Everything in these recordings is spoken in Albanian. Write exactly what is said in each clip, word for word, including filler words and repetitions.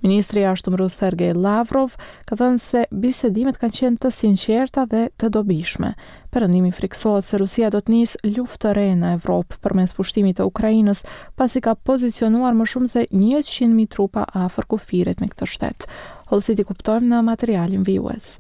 Ministri i Jashtëm rus Sergej Lavrov ka thënë se bisedimet kanë qenë të sinqerta dhe të dobishme. Perëndimi friksohet se Rusia do të nisë luftë të re në Evropë përmes pushtimit të Ukrainës, pasi ka pozicionuar më shumë se njëqind mijë trupa afër kufirit me këtë shtet. Hollësit i kuptojmë në materialin vijues.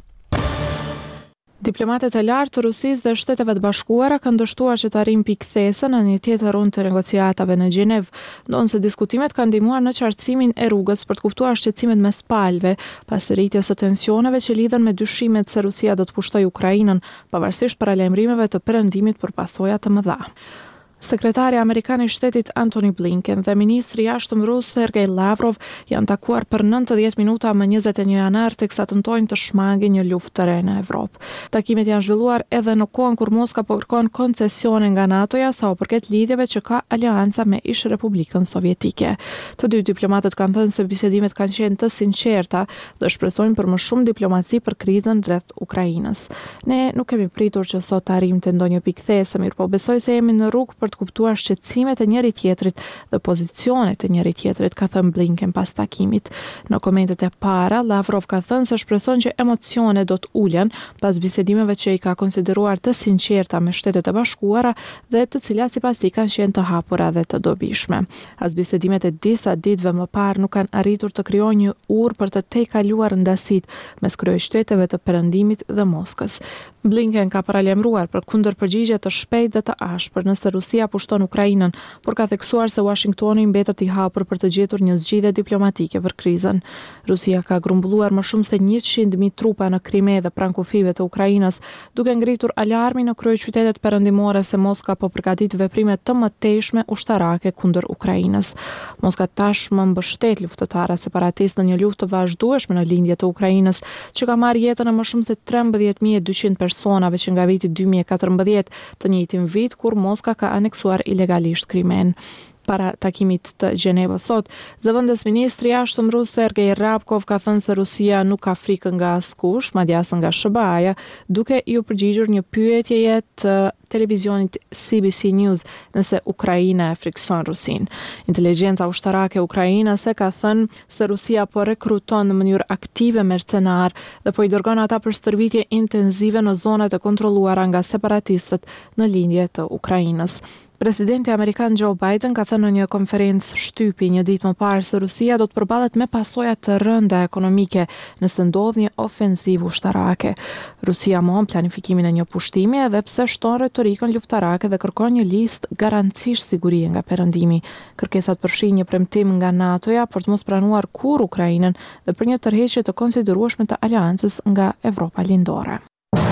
Diplomatët e lartë të Rusisë dhe Shteteve të Bashkuara kanë dështuar që të arrijnë pikëthesën në një tjetër rundë të negociatave në Gjenevë, ndonse diskutimet kanë ndihmuar në qartësimin e rrugës për të kuptuar shqetësimet mes palëve, pas rritjes së tensioneve që lidhen me dyshimet se Rusia do të pushtojë Ukrainën, pavarësisht paralajmërimeve të perëndimit për pasoja të mëdha. Sekretari amerikan i shtetit Antony Blinken dhe ministri i jashtëm rus Sergej Lavrov janë takuar për nëntëdhjetë minuta më njëzet e një janar teksa tentojnë të shmangin një luftë të re në Evropë. Takimet janë zhvilluar edhe në kohën kur Moska po kërkon koncesione nga NATO-ja sa u përket lidhjeve që ka aleanca me ish Republikën Sovjetike. Të dy diplomatët kanë thënë se bisedimet kanë qenë të sinqerta dhe shpresojnë për më shumë diplomaci për krizën rreth Ukrainës. Ne nuk kemi pritur që sot të arrijmë te ndonjë pikëthesë, mirë po besoj se jemi në rrugë për të kuptuar shqetësimet e njëri tjetrit dhe pozicionet e njëri tjetrit, ka thënë Blinken pas takimit. Në komentet e para, Lavrov ka thënë se shpreson që emocionet do të ulen pas bisedimeve që i ka konsideruar të sinqerta me Shtetet e Bashkuara dhe të cilat sipas tij kanë qenë të hapura dhe të dobishme. As bisedimet e disa ditëve më parë nuk kanë arritur të krijojnë një urë për të tejkaluar ndasit mes kryeqyteteve të Perëndimit dhe Moskës. Blinken ka paralajmëruar për kundërpërgjigje të shpejtë dhe të ashpër nëse Rusia pushton Ukrainën, por ka theksuar se Washingtoni mbetet i hapur për të gjetur një zgjidhje diplomatike për krizën. Rusia ka grumbulluar më shumë se njëqind mijë trupa në Krime dhe pranë kufive të Ukrainës, duke ngritur alarmin në kryeqytetet perëndimore se Moska po përgatit veprime të mëtejshme ushtarake kundër Ukrainës. Moska tashmë mbështet luftëtarët separatistë në një luftë të vazhdueshme në lindje të Ukrainës, që ka marrë jetën e më shumë se trembëdhjetë mijë e dyqind personave që nga viti dy mijë e katërmbëdhjetë, të njëjtin vit kur Moska ka aneksuar ilegalisht Krimen. Para takimit të Gjenevës sot, zëvendës ministri i jashtëm rus Sergej Rabkov ka thënë se Rusia nuk ka frikë nga askush, madje as nga S B A-ja, duke i u përgjigjur një pyetjeje të televizionit C B C News nëse Ukraina e frikson Rusin. Inteligjenca ushtarake ukrainase ka thënë se Rusia po rekruton në mënyrë aktive mercenar dhe po i dërgon ata për stërvitje intenzive në zonat e kontrolluara nga separatistët në lindje të Ukrainës. Presidenti amerikan Joe Biden ka thënë në një konferencë shtypi një ditë më parë se Rusia do të përballet me pasoja të rënda ekonomike nëse ndodh një ofensivë ushtarake. Rusia mohon planifikimin e një pushtimi edhe pse shton retorikën luftarake dhe kërkon një listë garancish sigurie nga perëndimi. Kërkesat përfshin një premtim nga NATO-ja për të mos pranuar kurrë Ukrainën dhe për një tërheqje të konsiderueshme të aleancës nga Evropa Lindore.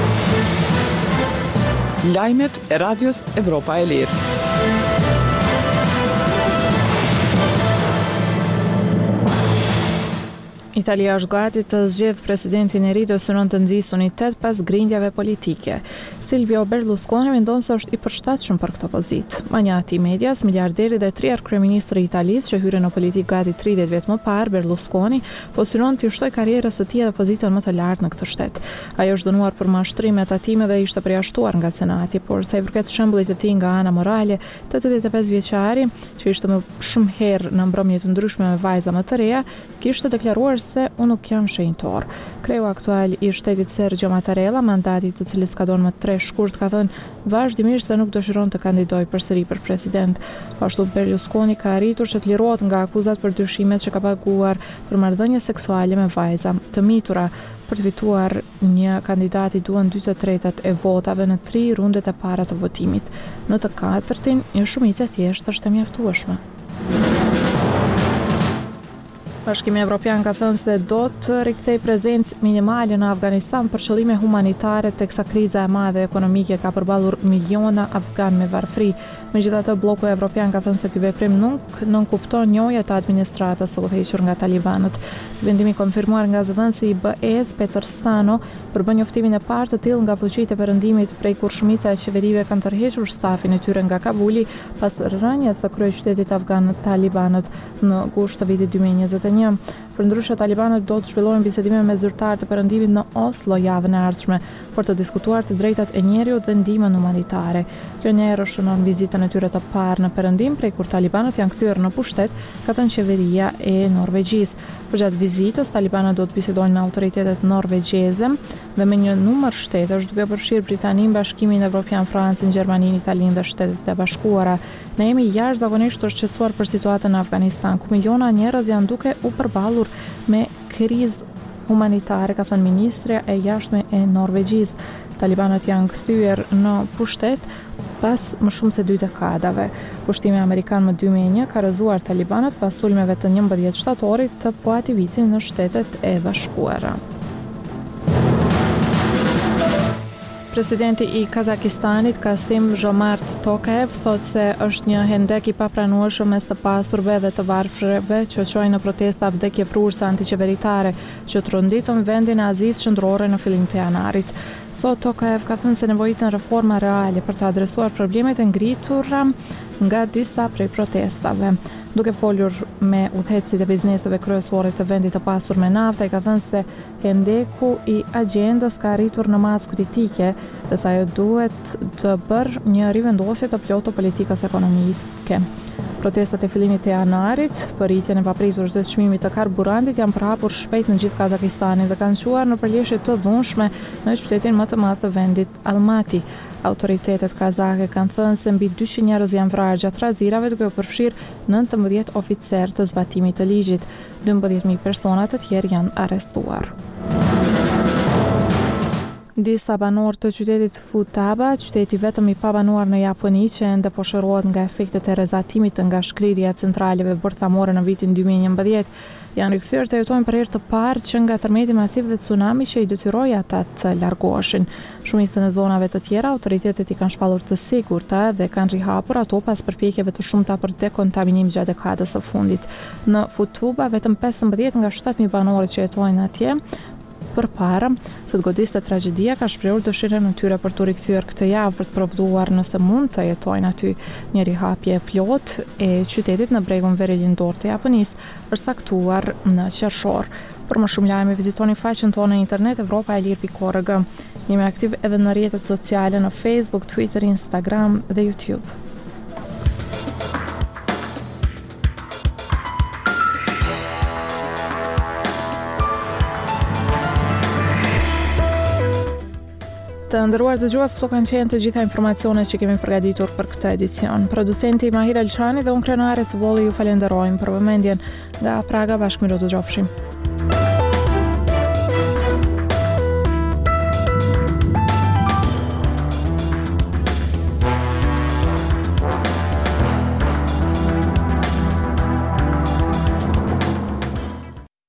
Lajmet e Radios Evropa e Lirë. Italia është gati të zgjedhë presidentin e ri dhe synon të nxjisë unitet pas grindjave politike. Silvio Berlusconi mendon se është i përshtatshëm për këtë pozitë. Magnati i medias, miliarderi dhe tri kryeministri i Italisë që hyrën në politikë gati tridhjetë vjet më parë, Berlusconi po synon të shtojë karrierës së tij dhe pozitën më të lartë në këtë shtet. Ai është dënuar për mashtrime, tatime dhe ishte përjashtuar nga Senati, por sa i përket shembullit të tij nga ana morale, tetëdhjetë e pesë vjeçari, që ishte më shumë herë në mbrëmje të ndryshme me vajza më të reja, kishte deklaruar se unë nuk jam shenjtor. Kreu aktual i shtetit Sergio Mattarella, mandati të cilit skadon më tre shkurt, ka thënë vazhdimisht se nuk dëshiron të kandidojë përsëri për president. Ashtu Berlusconi ka arritur që të lirohet nga akuzat për dyshimet që ka paguar për marrëdhënie seksuale me vajza të mitura. Për të fituar një kandidati duhen dy të tretat e votave në tri rundet e para të votimit. Në të katërtin, një shumicë e thjeshtë është e mjaftueshme. Bashkimi Evropian ka thënë se do të rikthejë prezencë minimale në Afganistan për qëllime humanitare teksa kriza e madhe ekonomike ka përballur miliona afgan me varfëri. Megjithatë, bloku evropian ka thënë se ky veprim nuk nënkupton njëjë të administratës së udhëhequr nga talibanët. Vendimi konfirmuar nga zëdhënësi i B E-s Peter Stano për bën njoftimin e parë të tillë nga fuqitë e perëndimit prej kur shumica e qeverive kanë tërhequr stafin e tyre nga Kabuli pas rënies së kryeqytetit afgan talibanët në gusht të vitit dy mijë e njëzet e një. Përndryshe, talibanët do të zhvillojnë bisedime me zyrtarë të Perëndimit në Oslo javën e ardhshme për të diskutuar të drejtat e njeriut dhe ndihmën humanitare. Kjo njëherë shënon vizitën e tyre të parë në Perëndim prej kur talibanët janë kthyer në pushtet, ka thënë qeveria e Norvegjisë. Përgjatë vizitës, talibanët do të bisedojnë me autoritetet norvegjeze dhe me një numër shtetësh, duke përfshirë Britaninë, Bashkimin Evropian, Francën, Gjermaninë, Italinë dhe Shtetet e Bashkuara. Ne jemi jashtëzakonisht të shqetësuar për situatën në Afganistan, ku miliona njerëz janë duke u përballur me krizë humanitare, ka thënë ministrja e jashtme e Norvegjisë. Talibanët janë kthyer në pushtet pas më shumë se dy dekadave. Pushtimi amerikan më dy mijë e një ka rrëzuar talibanët pas sulmeve të njëmbëdhjetë shtatorit të po ati viti në Shtetet e Bashkuara. Presidenti i Kazakistanit, Kasim Zhomart Tokayev, thotë se është një hendek i papranueshëm mes të pasurve dhe të varfërve që çojnë në protesta vdekje prurse antiqeveritare që tronditën vendin e Azisë Qendrore në fillim të janarit. Sot Tokayev ka thënë se nevojitën reforma reale për të adresuar problemet e ngritura nga disa prej protestave. Duke folur me udhëhecit e bizneseve kryesorë të vendit të pasur me naftë, ai ka thënë se hendeku i agjendës ka arritur në masë kritike dhe sa ajo duhet të bërë një rivendosje të plotë të politikës ekonomike. Protestat e fillimit të janarit për rritjen e papritur të çmimit të karburantit janë përhapur shpejt në gjithë Kazakistanin dhe kanë çuar në përleshje të dhunshme në qytetin më të madh të vendit, Almaty. Autoritetet kazake kanë thënë se mbi dyqind njerëz janë vrarë gjatë razirave, duke u përfshirë nëntëmbëdhjetë oficer të zbatimit të ligjit. dymbëdhjetë mijë persona të tjerë janë arrestuar. Disa banorë të qytetit Futaba, qyteti vetëm i pabanuar në Japoni që ende po shërohet nga efektet e rrezatimit nga shkrirja e centraleve bërthamore në vitin dy mijë e njëmbëdhjetë, janë rikthyer të jetojnë për herë të parë që nga tërmeti masiv dhe tsunami që i detyroi ata të largoheshin. Shumicën e zonave të tjera, autoritetet i kanë shpallur të sigurta dhe kanë rihapur ato pas përpjekjeve të shumta për dekontaminim gjatë dekadës së fundit. Në Futaba, vetëm pesëmbëdhjetë nga shtatë mijë banorët që jetojnë atje përpara se të godiste tragjedia ka shprehur dëshirën e tyre për të rikthyer këtë javë për të provduar nëse mund të jetojnë aty. Një rihapje e plotë e qytetit në bregun veriljindor të Japonisë është saktuar në qershor. Për më shumë lajme vizitoni faqen tonë në internet evropa e lirë pikë org. Jemi aktiv edhe në rrjetet sociale në Facebook, Twitter, Instagram dhe YouTube. Të nderuar dëgjues, këto kanë qenë të gjitha informacionet që kemi përgatitur për këtë edicion. Producenti Mahir Elçani dhe unë krenare Cuboli ju falenderojmë për vëmendjen. Nga Praga, bashkë miro të gjofshim.